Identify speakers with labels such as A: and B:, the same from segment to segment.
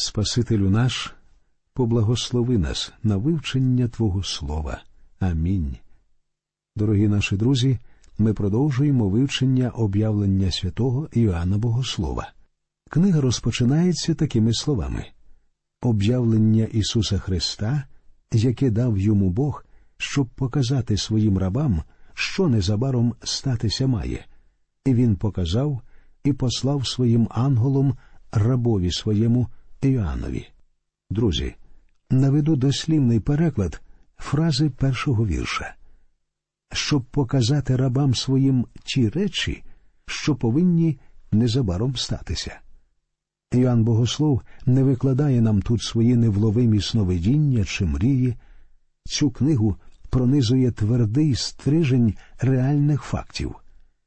A: Спасителю наш, поблагослови нас на вивчення Твого Слова. Амінь. Дорогі наші друзі, ми продовжуємо вивчення об'явлення святого Іоанна Богослова. Книга розпочинається такими словами: «Об'явлення Ісуса Христа, яке дав йому Бог, щоб показати своїм рабам, що незабаром статися має. І він показав і послав своїм ангелом рабові своєму Іоаннові». Друзі, наведу дослівний переклад фрази першого вірша. «Щоб показати рабам своїм ті речі, що повинні незабаром статися». Іоанн Богослов не викладає нам тут свої невловимі сновидіння чи мрії. Цю книгу пронизує твердий стрижень реальних фактів.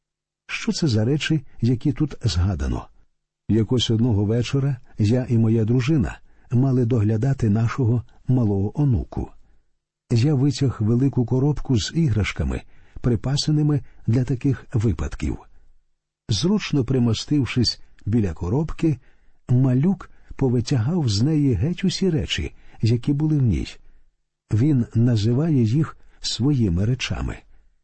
A: Що це за речі, які тут згадано? Якось одного вечора я і моя дружина мали доглядати нашого малого онуку. Я витяг велику коробку з іграшками, припасеними для таких випадків. Зручно примостившись біля коробки, малюк повитягав з неї геть усі речі, які були в ній. Він називає їх своїми речами.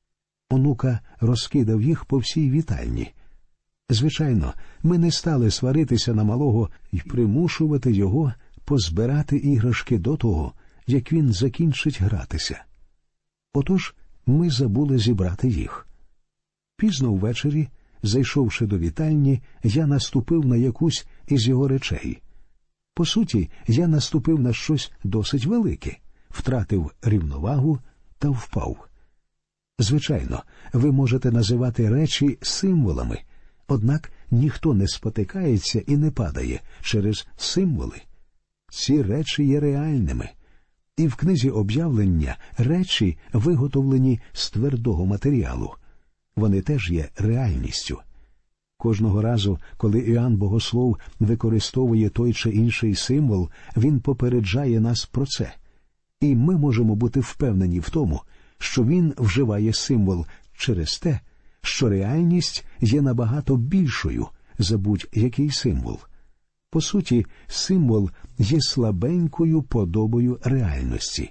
A: Онука розкидав їх по всій вітальні. Звичайно, ми не стали сваритися на малого і примушувати його позбирати іграшки до того, як він закінчить гратися. Отож, ми забули зібрати їх. Пізно ввечері, зайшовши до вітальні, я наступив на якусь із його речей. По суті, я наступив на щось досить велике, втратив рівновагу та впав. Звичайно, ви можете називати речі символами, однак ніхто не спотикається і не падає через символи. Ці речі є реальними. І в книзі об'явлення речі виготовлені з твердого матеріалу. Вони теж є реальністю. Кожного разу, коли Іоанн Богослов використовує той чи інший символ, він попереджає нас про це. І ми можемо бути впевнені в тому, що він вживає символ через те, що реальність є набагато більшою за будь-який символ. По суті, символ є слабенькою подобою реальності.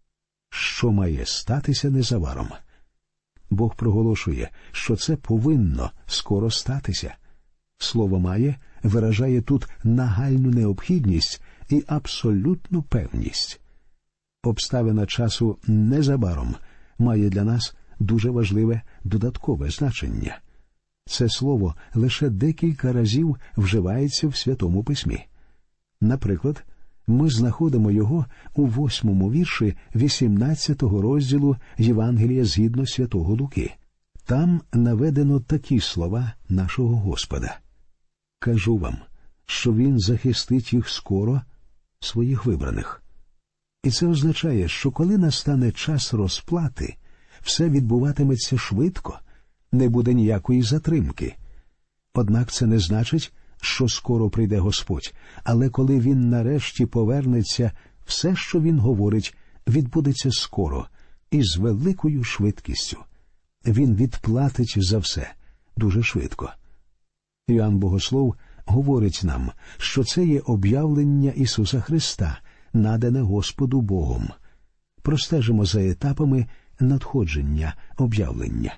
A: Що має статися незабаром? Бог проголошує, що це повинно скоро статися. Слово «має» виражає тут нагальну необхідність і абсолютну певність. Обставина часу «незабаром» має для нас дуже важливе додаткове значення. Це слово лише декілька разів вживається в Святому Письмі. Наприклад, ми знаходимо його у 8 вірші 18 розділу Євангелія згідно Святого Луки. Там наведено такі слова нашого Господа. «Кажу вам, що Він захистить їх скоро, своїх вибраних». І це означає, що коли настане час розплати, все відбуватиметься швидко, не буде ніякої затримки. Однак це не значить, що скоро прийде Господь, але коли Він нарешті повернеться, все, що Він говорить, відбудеться скоро і з великою швидкістю. Він відплатить за все дуже швидко. Іоанн Богослов говорить нам, що це є об'явлення Ісуса Христа, надане Господу Богом. Простежимо за етапами надходження об'явлення.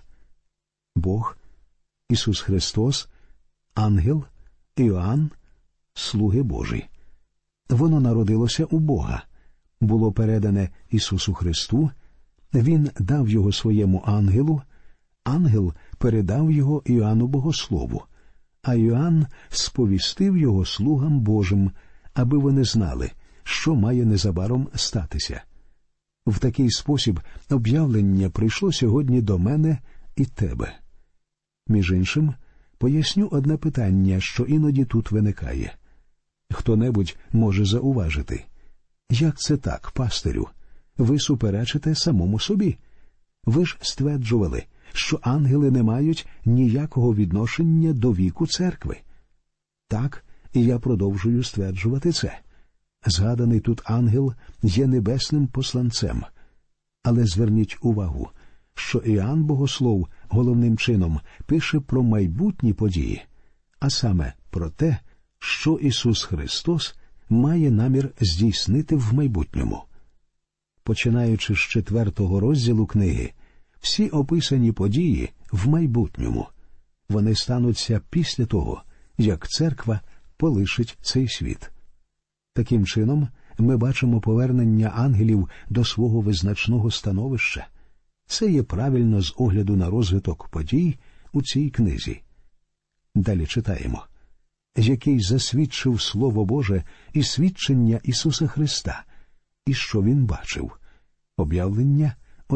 A: Бог, Ісус Христос, ангел, Іоанн, слуги Божі. Воно народилося у Бога, було передане Ісусу Христу, Він дав його своєму ангелу, ангел передав його Іоанну Богослову, а Іоанн сповістив його слугам Божим, аби вони знали, що має незабаром статися. В такий спосіб об'явлення прийшло сьогодні до мене і тебе. Між іншим, поясню одне питання, що іноді тут виникає. Хто-небудь може зауважити: як це так, пастирю? Ви суперечите самому собі. Ви ж стверджували, що ангели не мають ніякого відношення до віку церкви. Так, і я продовжую стверджувати це. Згаданий тут ангел є небесним посланцем. Але зверніть увагу, що Іоанн Богослов головним чином пише про майбутні події, а саме про те, що Ісус Христос має намір здійснити в майбутньому. Починаючи з 4-го розділу книги, всі описані події в майбутньому. Вони стануться після того, як церква полишить цей світ. Таким чином, ми бачимо повернення ангелів до свого визначного становища. Це є правильно з огляду на розвиток подій у цій книзі. Далі читаємо. Який засвідчив Слово Боже і свідчення Ісуса Христа, і що Він бачив. Об'явлення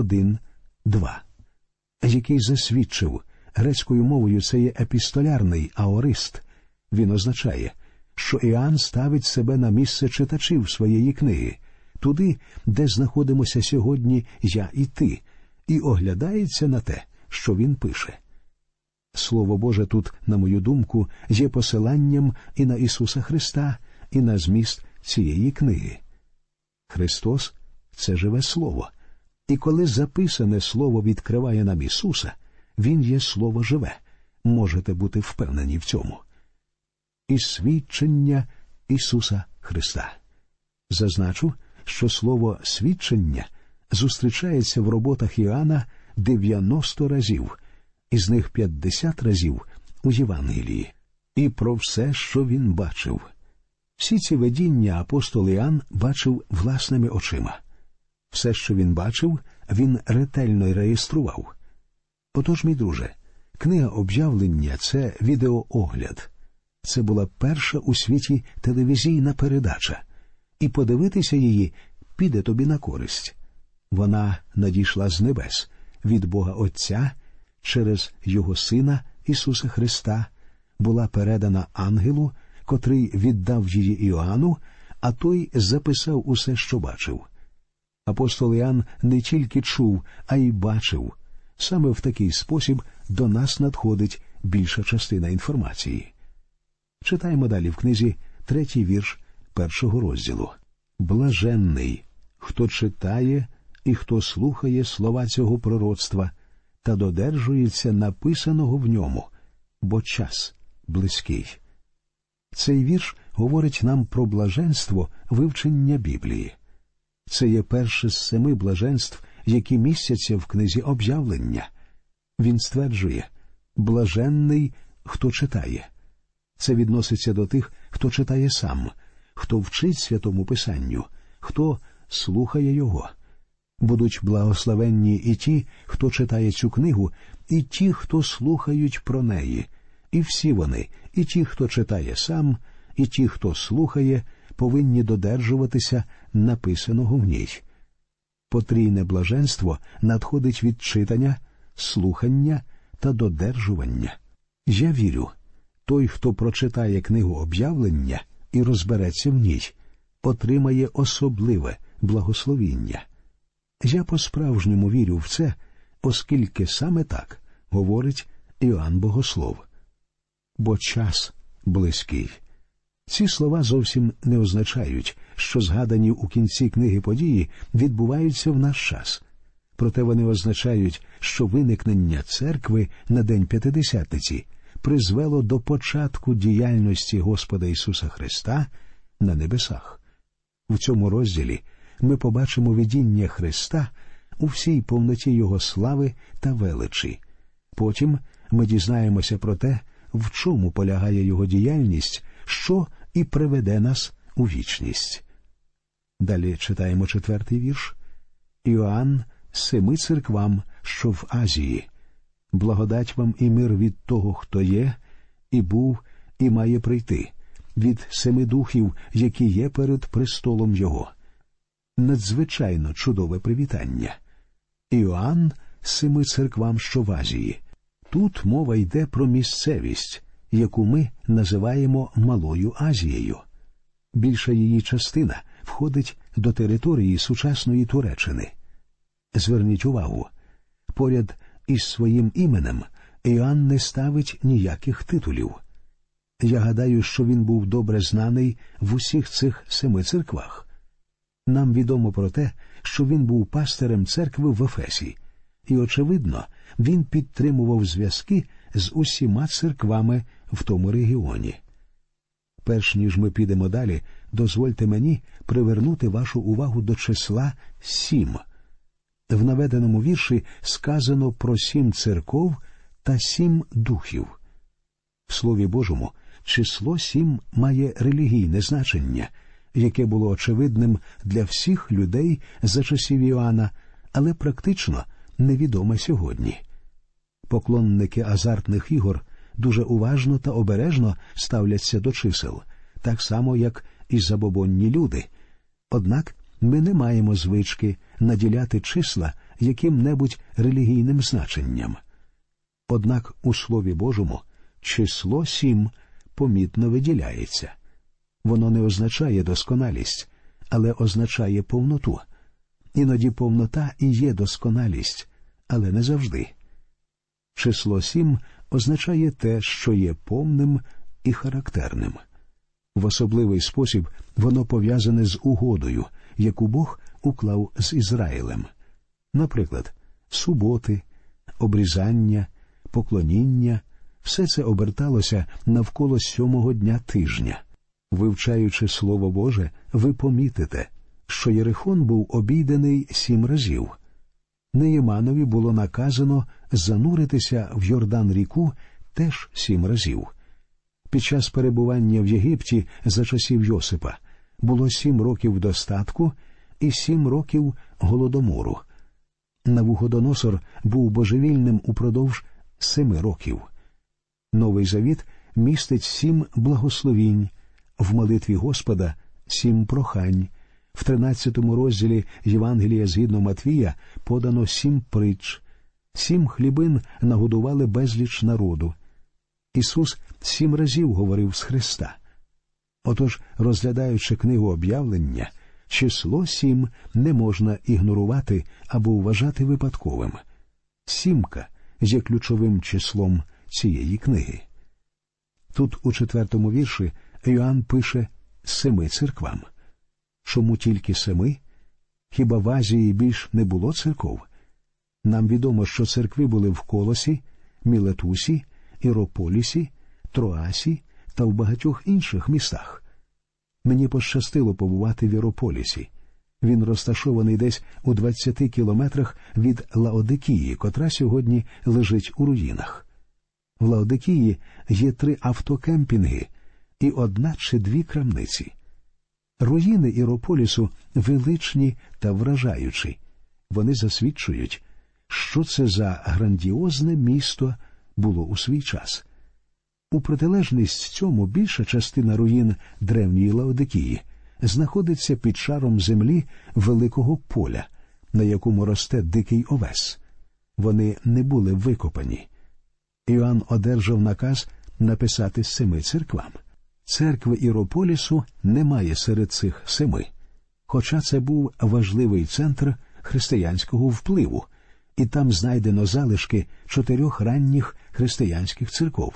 A: 1:2. Який засвідчив, грецькою мовою це є епістолярний аорист. Він означає, що Іоанн ставить себе на місце читачів своєї книги, туди, де знаходимося сьогодні я і ти, і оглядається на те, що він пише. Слово Боже тут, на мою думку, є посиланням і на Ісуса Христа, і на зміст цієї книги. Христос – це живе Слово. І коли записане Слово відкриває нам Ісуса, Він є Слово живе. Можете бути впевнені в цьому. І свідчення Ісуса Христа. Зазначу, що слово «свідчення» зустрічається в роботах Іоанна 90 разів, із них 50 разів у Євангелії. І про все, що він бачив. Всі ці видіння апостол Іоанн бачив власними очима. Все, що він бачив, він ретельно реєстрував. Отож, мій друже, книга «Об'явлення» – це відеоогляд. Це була перша у світі телевізійна передача. І подивитися її піде тобі на користь. Вона надійшла з небес, від Бога Отця, через Його Сина Ісуса Христа, була передана ангелу, котрий віддав її Іоанну, а той записав усе, що бачив. Апостол Іоанн не тільки чув, а й бачив. Саме в такий спосіб до нас надходить більша частина інформації. Читаємо далі в книзі 3-й вірш 1-го розділу. «Блаженний, хто читає і хто слухає слова цього пророцтва та додержується написаного в ньому, бо час близький». Цей вірш говорить нам про блаженство вивчення Біблії. Це є перше з 7 блаженств, які містяться в книзі «Об'явлення». Він стверджує «блаженний, хто читає». Це відноситься до тих, хто читає сам, хто вчить Святому Писанню, хто слухає його. Будуть благословенні і ті, хто читає цю книгу, і ті, хто слухають про неї. І всі вони, і ті, хто читає сам, і ті, хто слухає, повинні додержуватися написаного в ній. Потрійне блаженство надходить від читання, слухання та додержування. Я вірю, той, хто прочитає книгу «Об'явлення» і розбереться в ній, отримає особливе благословіння. Я по-справжньому вірю в це, оскільки саме так говорить Іоанн Богослов. Бо час близький. Ці слова зовсім не означають, що згадані у кінці книги події відбуваються в наш час. Проте вони означають, що виникнення церкви на День П'ятидесятниці призвело до початку діяльності Господа Ісуса Христа на небесах. В цьому розділі ми побачимо видіння Христа у всій повноті Його слави та величі. Потім ми дізнаємося про те, в чому полягає Його діяльність, що і приведе нас у вічність. Далі читаємо 4-й вірш. «Іоанн 7 церквам, що в Азії. Благодать вам і мир від того, хто є, і був, і має прийти, від 7 духів, які є перед престолом Його». Надзвичайно чудове привітання. Іоанн 7 церквам, що в Азії. Тут мова йде про місцевість, яку ми називаємо Малою Азією. Більша її частина входить до території сучасної Туреччини. Зверніть увагу, поряд із своїм іменем Іоанн не ставить ніяких титулів. Я гадаю, що він був добре знаний в усіх цих 7 церквах. Нам відомо про те, що він був пастирем церкви в Ефесі, і, очевидно, він підтримував зв'язки з усіма церквами в тому регіоні. Перш ніж ми підемо далі, дозвольте мені привернути вашу увагу до числа 7. В наведеному вірші сказано про 7 церков та 7 духів. В Слові Божому число 7 має релігійне значення, яке було очевидним для всіх людей за часів Іоанна, але практично невідоме сьогодні. Поклонники азартних ігор дуже уважно та обережно ставляться до чисел, так само, як і забобонні люди. Однак ми не маємо звички наділяти числа яким-небудь релігійним значенням. Однак у Слові Божому число 7 помітно виділяється. Воно не означає досконалість, але означає повноту. Іноді повнота і є досконалість, але не завжди. Число 7 означає те, що є повним і характерним. В особливий спосіб воно пов'язане з угодою, яку Бог уклав з Ізраїлем. Наприклад, суботи, обрізання, поклоніння – все це оберталося навколо 7-го дня тижня. Вивчаючи Слово Боже, ви помітите, що Єрихон був обійдений 7 разів. Неєманові було наказано зануритися в Йордан-ріку теж 7 разів. Під час перебування в Єгипті за часів Йосипа було 7 років достатку і 7 років голодомору. Навуходоносор був божевільним упродовж 7 років. Новий Завіт містить 7 благословінь, в молитві Господа 7 прохань. В 13 розділі Євангелія згідно Матвія подано 7 притч. 7 хлібин нагодували безліч народу. Ісус 7 разів говорив з Христа. Отож, розглядаючи книгу об'явлення, число 7 не можна ігнорувати або вважати випадковим. 7 є ключовим числом цієї книги. Тут у 4-му вірші Іоанн пише 7 церквам. Чому тільки 7? Хіба в Азії більш не було церков? Нам відомо, що церкви були в Колосі, Мілетусі, Ірополісі, Троасі та в багатьох інших містах. Мені пощастило побувати в Ірополісі. Він розташований десь у 20 кілометрах від Лаодикії, котра сьогодні лежить у руїнах. В Лаодикії є 3 автокемпінги і 1 чи 2 крамниці. Руїни Ірополісу величні та вражаючі. Вони засвідчують, що це за грандіозне місто було у свій час. У протилежність цьому більша частина руїн древньої Лаодикії знаходиться під шаром землі великого поля, на якому росте дикий овес. Вони не були викопані. Іоанн одержав наказ написати 7 церквам. Церкви Ірополісу немає серед цих 7, хоча це був важливий центр християнського впливу, і там знайдено залишки 4 ранніх християнських церков.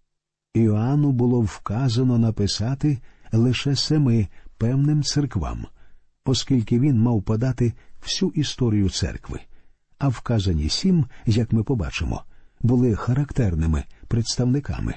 A: Іоанну було вказано написати лише 7 певним церквам, оскільки він мав подати всю історію церкви, а вказані 7, як ми побачимо, були характерними представниками.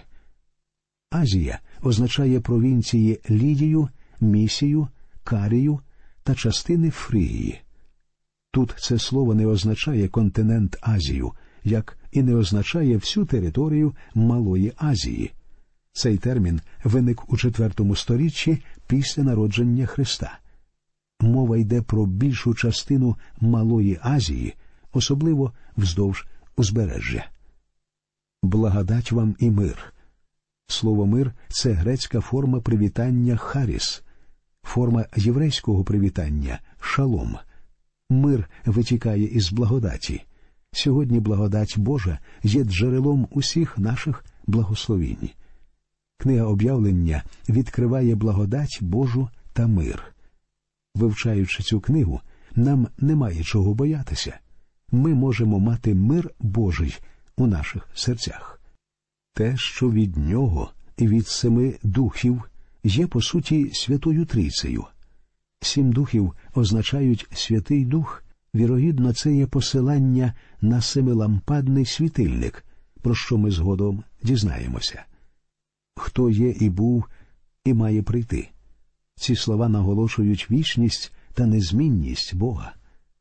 A: Азія означає провінції Лідію, Місію, Карію та частини Фригії. Тут це слово не означає континент Азію, як і не означає всю територію Малої Азії. Цей термін виник у 4 сторіччі після народження Христа. Мова йде про більшу частину Малої Азії, особливо вздовж узбережжя. Благодать вам і мир. Слово «мир» – це грецька форма привітання «харіс», форма єврейського привітання «шалом». Мир витікає із благодаті. Сьогодні благодать Божа є джерелом усіх наших благословінь. Книга об'явлення відкриває благодать Божу та мир. Вивчаючи цю книгу, нам немає чого боятися. Ми можемо мати мир Божий у наших серцях. Те, що від Нього і від 7 духів, є, по суті, Святою Трійцею. 7 духів означають Святий Дух. Вірогідно, це є посилання на 7-лампадний світильник, про що ми згодом дізнаємося. Хто є і був, і має прийти. Ці слова наголошують вічність та незмінність Бога.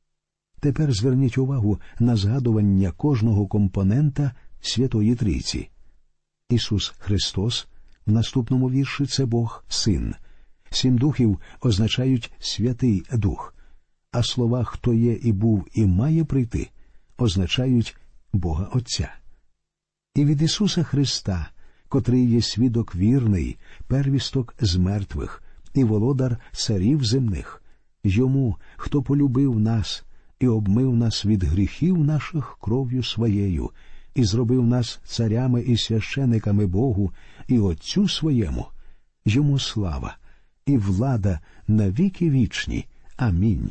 A: Тепер зверніть увагу на згадування кожного компонента Святої Трійці. Ісус Христос, в наступному вірші це Бог Син. 7 духів означають Святий Дух, а слова «хто є і був і має прийти» означають Бога Отця. І від Ісуса Христа, котрий є свідок вірний, первісток з мертвих і володар царів земних, йому, хто полюбив нас і обмив нас від гріхів наших кров'ю своєю, і зробив нас царями і священиками Богу і Отцю своєму, йому слава і влада на віки вічні. Амінь.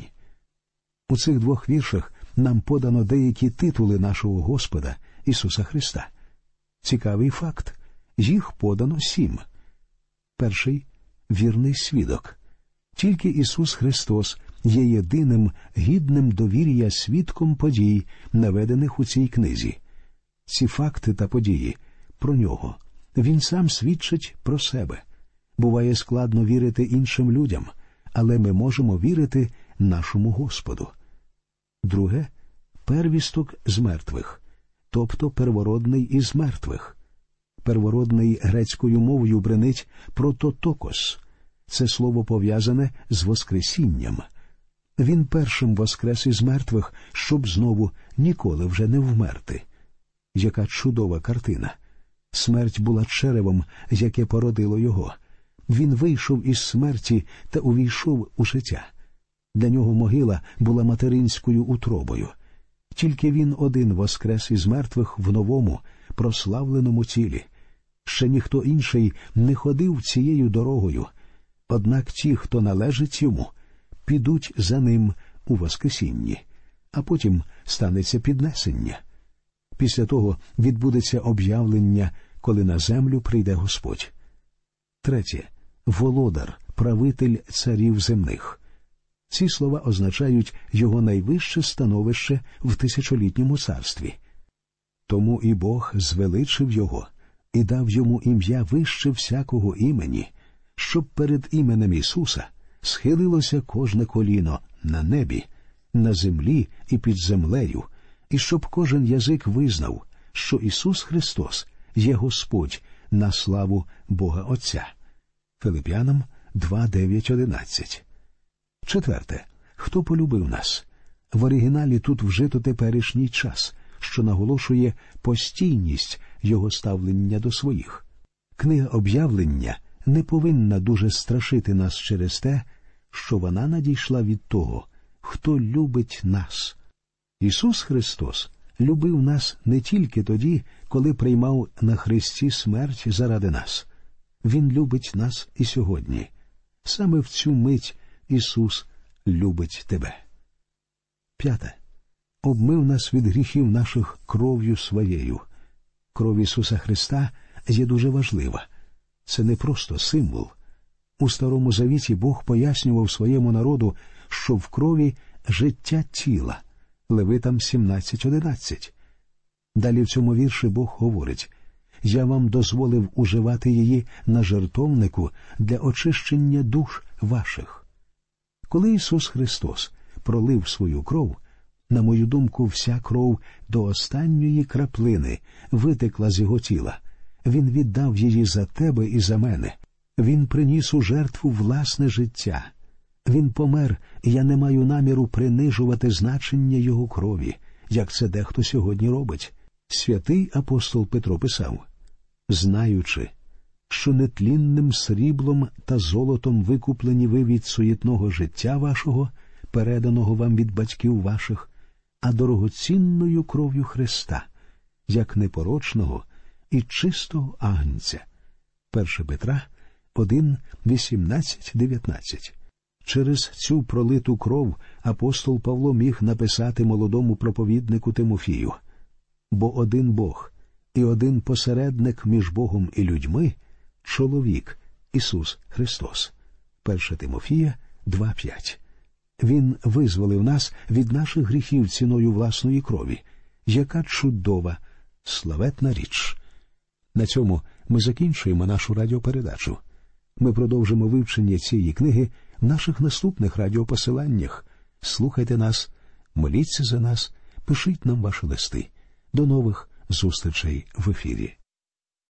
A: У цих 2 віршах нам подано деякі титули нашого Господа Ісуса Христа. Цікавий факт. Їх подано 7. Перший – вірний свідок. Тільки Ісус Христос є єдиним гідним довір'я свідком подій, наведених у цій книзі. Ці факти та події про Нього. Він сам свідчить про себе. Буває складно вірити іншим людям, але ми можемо вірити нашому Господу. Друге – первісток з мертвих, тобто первородний із мертвих. Первородний грецькою мовою бренить «прототокос». Це слово пов'язане з воскресінням. Він першим воскрес із мертвих, щоб знову ніколи вже не вмерти. Яка чудова картина! Смерть була черевом, яке породило його. Він вийшов із смерті та увійшов у життя. Для нього могила була материнською утробою. Тільки він один воскрес із мертвих в новому, прославленому тілі. Ще ніхто інший не ходив цією дорогою. Однак ті, хто належить йому, підуть за ним у воскресінні, а потім станеться піднесення. Після того відбудеться об'явлення, коли на землю прийде Господь. Третє. Володар, правитель царів земних. Ці слова означають його найвище становище в тисячолітньому царстві. Тому і Бог звеличив його і дав йому ім'я вище всякого імені, щоб перед іменем Ісуса схилилося кожне коліно на небі, на землі і під землею, і щоб кожен язик визнав, що Ісус Христос є Господь на славу Бога Отця. Филип'янам 2:9-11. Четверте. Хто полюбив нас? В оригіналі тут вжито теперішній час, що наголошує постійність його ставлення до своїх. Книга об'явлення не повинна дуже страшити нас через те, що вона надійшла від того, хто любить нас. Ісус Христос любив нас не тільки тоді, коли приймав на хресті смерть заради нас. Він любить нас і сьогодні. Саме в цю мить Ісус любить тебе. П'яте. Обмив нас від гріхів наших кров'ю своєю. Кров Ісуса Христа є дуже важлива. Це не просто символ. У Старому Завіті Бог пояснював своєму народу, що в крові життя тіла. Левитам 17:11. Далі в цьому вірші Бог говорить: «Я вам дозволив уживати її на жертовнику для очищення душ ваших». Коли Ісус Христос пролив свою кров, на мою думку, вся кров до останньої краплини витекла з його тіла. Він віддав її за тебе і за мене. Він приніс у жертву власне життя. Він помер, і я не маю наміру принижувати значення його крові, як це дехто сьогодні робить. Святий апостол Петро писав: «Знаючи, що нетлінним сріблом та золотом викуплені ви від суєтного життя вашого, переданого вам від батьків ваших, а дорогоцінною кров'ю Христа, як непорочного і чистого агнця». 1 Петра 1:18-19. Через цю пролиту кров апостол Павло міг написати молодому проповіднику Тимофію: «Бо один Бог і один посередник між Богом і людьми – чоловік Ісус Христос». 1 Тимофія 2:5. Він визволив нас від наших гріхів ціною власної крові. Яка чудова, славетна річ! На цьому ми закінчуємо нашу радіопередачу. Ми продовжимо вивчення цієї книги в наших наступних радіопосиланнях. Слухайте нас, моліться за нас, пишіть нам ваші листи. До нових зустрічей в ефірі.